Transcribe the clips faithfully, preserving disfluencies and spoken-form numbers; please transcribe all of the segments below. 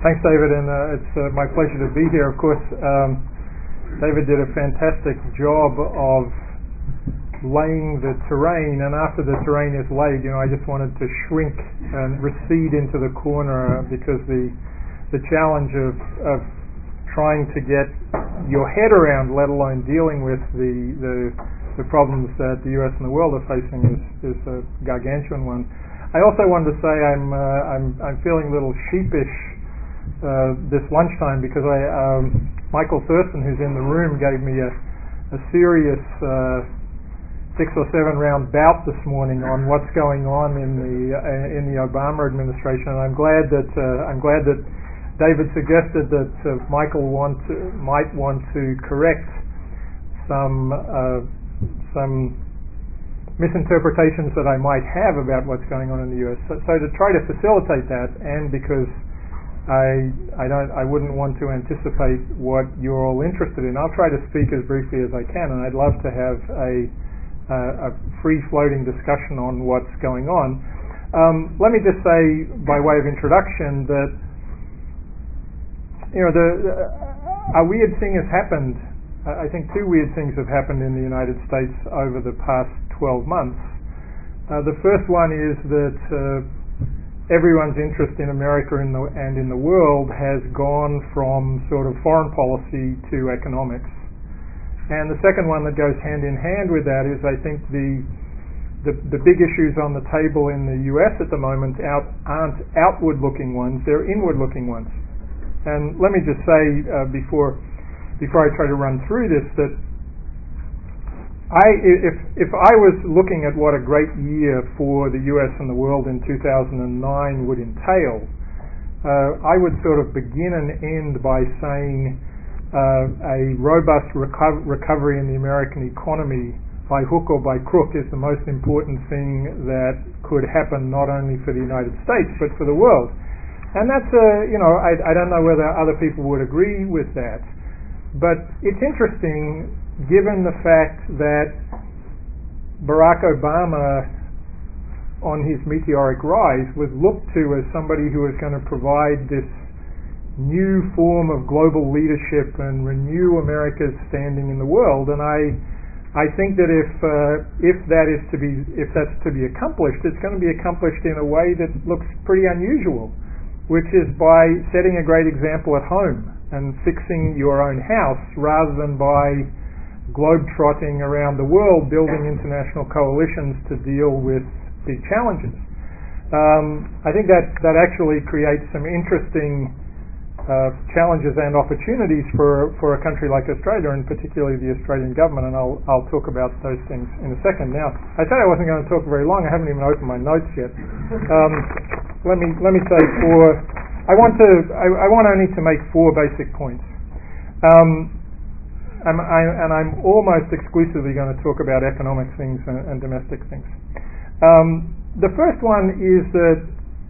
Thanks, David, and uh, it's uh, my pleasure to be here. Of course, um, David did a fantastic job of laying the terrain, and after the terrain is laid, you know, I just wanted to shrink and recede into the corner because the the challenge of, of trying to get your head around, let alone dealing with the the, the problems that the U S and the world are facing is, is a gargantuan one. I also wanted to say I'm uh, I'm I'm feeling a little sheepish Uh, this lunchtime because I, um, Michael Thurston, who's in the room, gave me a, a serious uh, six or seven round bout this morning on what's going on in the uh, in the Obama administration, and I'm glad that uh, I'm glad that David suggested that uh, Michael want to, might want to correct some uh, some misinterpretations that I might have about what's going on in the U S. So, so to try to facilitate that, and because I I don't I wouldn't want to anticipate what you're all interested in, I'll try to speak as briefly as I can, and I'd love to have a a, a free-floating discussion on what's going on. Um, let me just say, by way of introduction, that you know the a weird thing has happened. I think two weird things have happened in the United States over the past twelve months. Uh, the first one is that Uh, everyone's interest in America in the, and in the world has gone from sort of foreign policy to economics. And the second one that goes hand in hand with that is, I think, the the, the big issues on the table in the U S at the moment out, aren't outward-looking ones, they're inward-looking ones. And let me just say uh, before before I try to run through this that I, if if I was looking at what a great year for the U S and the world in two thousand nine would entail, uh, I would sort of begin and end by saying uh, a robust reco- recovery in the American economy by hook or by crook is the most important thing that could happen not only for the United States but for the world. And that's a, you know, I, I don't know whether other people would agree with that, but it's interesting given the fact that Barack Obama, on his meteoric rise, was looked to as somebody who was going to provide this new form of global leadership and renew America's standing in the world. And I, I think that if uh, if that is to be if that's to be accomplished, it's going to be accomplished in a way that looks pretty unusual, which is by setting a great example at home and fixing your own house rather than by globe-trotting around the world, building international coalitions to deal with big challenges. Um, I think that that actually creates some interesting uh, challenges and opportunities for for a country like Australia, and particularly the Australian government. And I'll I'll talk about those things in a second. Now, I said I wasn't going to talk very long. I haven't even opened my notes yet. Um, let me let me say four. I want to I, I want only to make four basic points. Um, I'm, I, and I'm almost exclusively going to talk about economic things and, and domestic things. Um, the first one is that,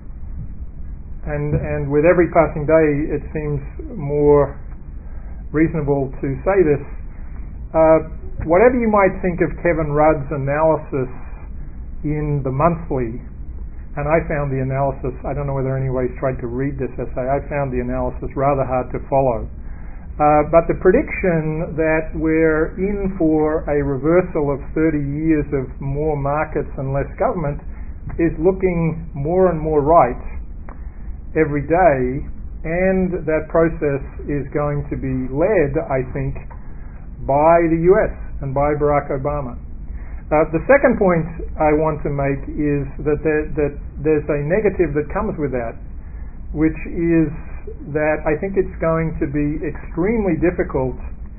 and, and with every passing day it seems more reasonable to say this, uh, whatever you might think of Kevin Rudd's analysis in The Monthly, and I found the analysis, I don't know whether anybody's tried to read this essay, I found the analysis rather hard to follow. Uh, but the prediction that we're in for a reversal of thirty years of more markets and less government is looking more and more right every day, and that process is going to be led, I think, by the U S and by Barack Obama. Uh, the second point I want to make is that, there, that there's a negative that comes with that, which is that I think it's going to be extremely difficult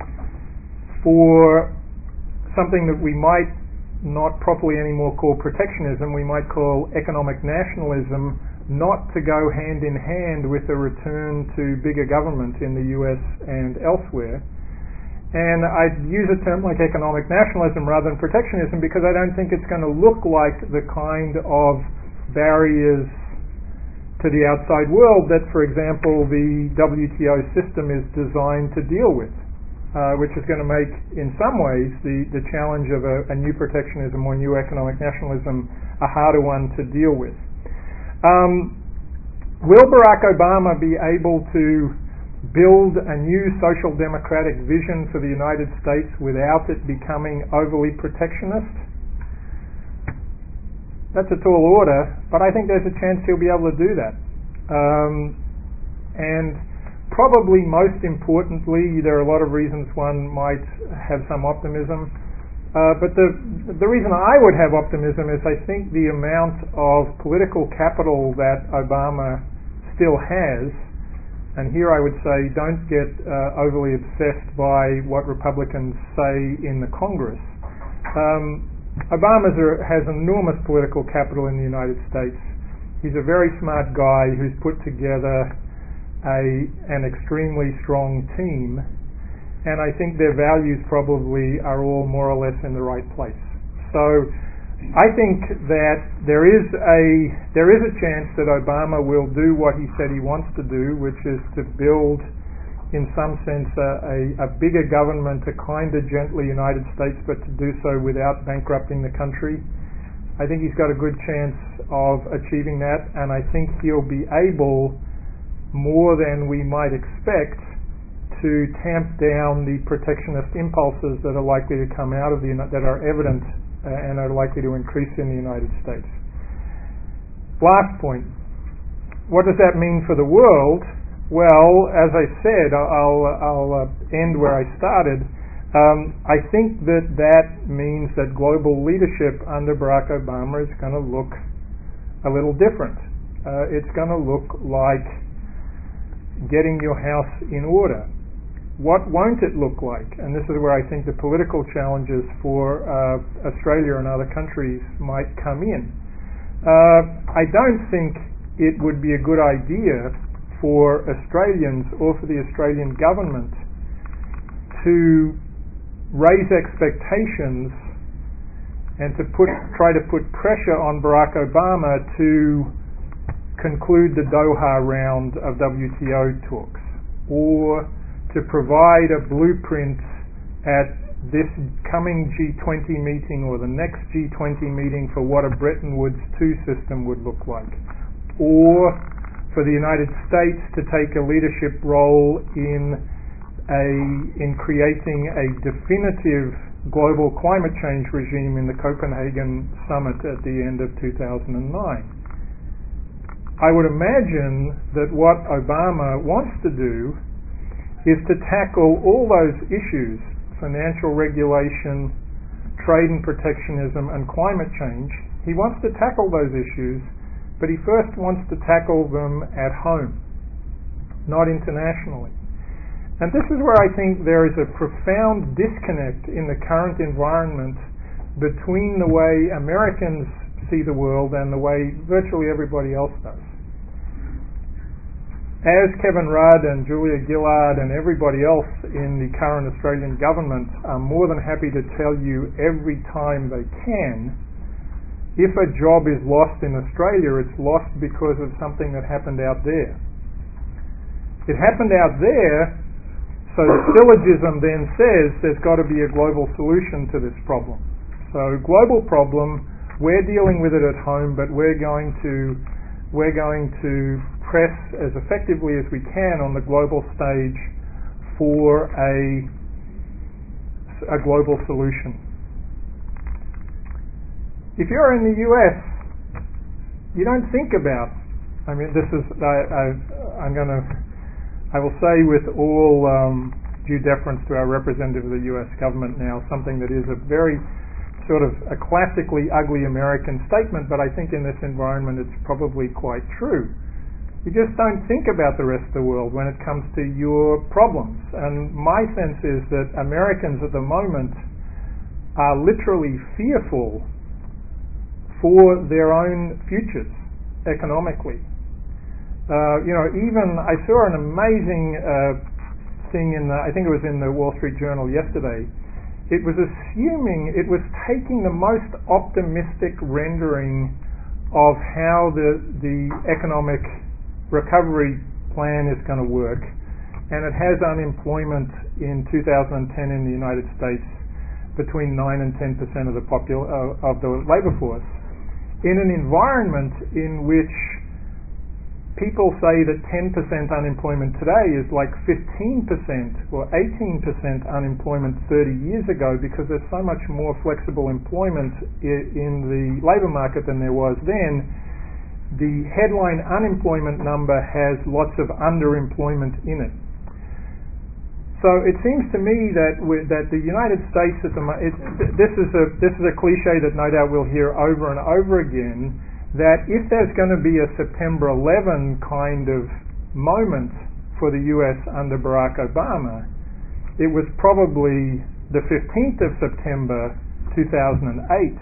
for something that we might not properly anymore call protectionism, we might call economic nationalism, not to go hand in hand with a return to bigger government in the U S and elsewhere. And I'd use a term like economic nationalism rather than protectionism because I don't think it's going to look like the kind of barriers to the outside world that, for example, the W T O system is designed to deal with, uh, which is going to make, in some ways, the, the challenge of a, a new protectionism or new economic nationalism a harder one to deal with. Um, will Barack Obama be able to build a new social democratic vision for the United States without it becoming overly protectionist? That's a tall order, but I think there's a chance he'll be able to do that. Um, and probably most importantly, there are a lot of reasons one might have some optimism, uh, but the the reason I would have optimism is I think the amount of political capital that Obama still has, and here I would say don't get uh, overly obsessed by what Republicans say in the Congress. Um, Obama has enormous political capital in the United States. He's a very smart guy who's put together a an extremely strong team, and I think their values probably are all more or less in the right place. So I think that there is a there is a chance that Obama will do what he said he wants to do, which is to build, in some sense, a, a, a bigger government, a kinder, gentler United States, but to do so without bankrupting the country. I think he's got a good chance of achieving that, and I think he'll be able, more than we might expect, to tamp down the protectionist impulses that are likely to come out of the that are evident uh, and are likely to increase in the United States. Last point. What does that mean for the world? Well, as I said, I'll, I'll uh, end where I started. Um, I think that that means that global leadership under Barack Obama is going to look a little different. Uh, it's going to look like getting your house in order. What won't it look like? And this is where I think the political challenges for uh, Australia and other countries might come in. Uh, I don't think it would be a good idea for Australians or for the Australian government to raise expectations and to put try to put pressure on Barack Obama to conclude the Doha round of W T O talks, or to provide a blueprint at this coming G twenty meeting or the next G twenty meeting for what a Bretton Woods two system would look like, or for the United States to take a leadership role in a in creating a definitive global climate change regime in the Copenhagen summit at the end of two thousand nine. I would imagine that what Obama wants to do is to tackle all those issues, financial regulation, trade and protectionism, and climate change. He wants to tackle those issues, but he first wants to tackle them at home, not internationally. And this is where I think there is a profound disconnect in the current environment between the way Americans see the world and the way virtually everybody else does. As Kevin Rudd and Julia Gillard and everybody else in the current Australian government are more than happy to tell you every time they can, if a job is lost in Australia, it's lost because of something that happened out there. It happened out there, so the syllogism then says there's got to be a global solution to this problem. So global problem, we're dealing with it at home, but we're going to we're going to press as effectively as we can on the global stage for a a global solution. If you're in the U S, you don't think about, I mean, this is, I, I, I'm going to, I will say with all um, due deference to our representative of the U S government now, something that is a very sort of a classically ugly American statement, but I think in this environment it's probably quite true. You just don't think about the rest of the world when it comes to your problems. And my sense is that Americans at the moment are literally fearful for their own futures economically. Uh, you know, even I saw an amazing uh, thing in the, I think it was in the Wall Street Journal yesterday. It was assuming, it was taking the most optimistic rendering of how the the economic recovery plan is going to work, and it has unemployment in two thousand ten in the United States between nine and ten percent of the popul- uh, of the labor force, in an environment in which people say that ten percent unemployment today is like fifteen percent or eighteen percent unemployment thirty years ago, because there's so much more flexible employment in the labour market than there was then. The headline unemployment number has lots of underemployment in it. So it seems to me that that the United States at the it, this is a this is a cliche that no doubt we'll hear over and over again, that if there's going to be a September eleventh kind of moment for the U S under Barack Obama, it was probably the fifteenth of September two thousand eight,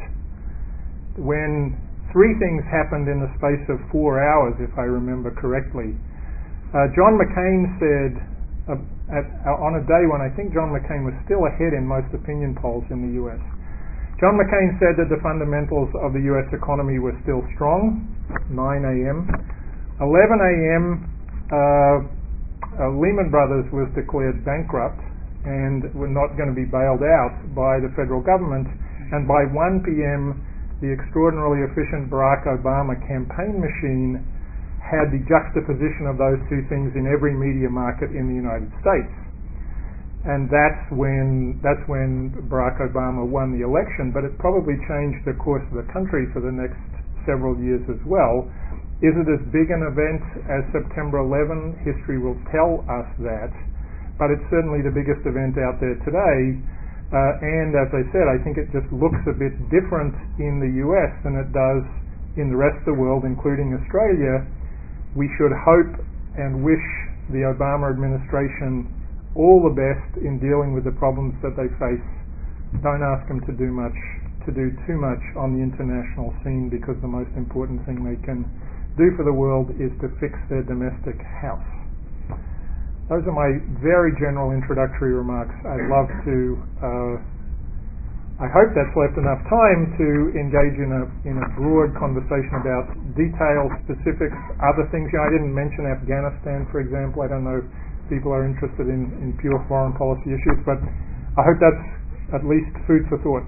when three things happened in the space of four hours, if I remember correctly. Uh, John McCain said, uh, at, uh, on a day when I think John McCain was still ahead in most opinion polls in the U S, John McCain said that the fundamentals of the U S economy were still strong, nine a.m. eleven a.m., uh, uh, Lehman Brothers was declared bankrupt and were not going to be bailed out by the federal government, and by one p.m. the extraordinarily efficient Barack Obama campaign machine had the juxtaposition of those two things in every media market in the United States. And that's when that's when Barack Obama won the election, but it probably changed the course of the country for the next several years as well. Is it as big an event as September eleventh? History will tell us that, but it's certainly the biggest event out there today. Uh, and as I said, I think it just looks a bit different in the U S than it does in the rest of the world, including Australia. We should hope and wish the Obama administration all the best in dealing with the problems that they face. Don't ask them to do much, to do too much on the international scene, because the most important thing they can do for the world is to fix their domestic house. Those are my very general introductory remarks. I'd love to, uh, I hope that's left enough time to engage in a in a broad conversation about details, specifics, other things. You know, I didn't mention Afghanistan, for example. I don't know if people are interested in, in pure foreign policy issues, but I hope that's at least food for thought.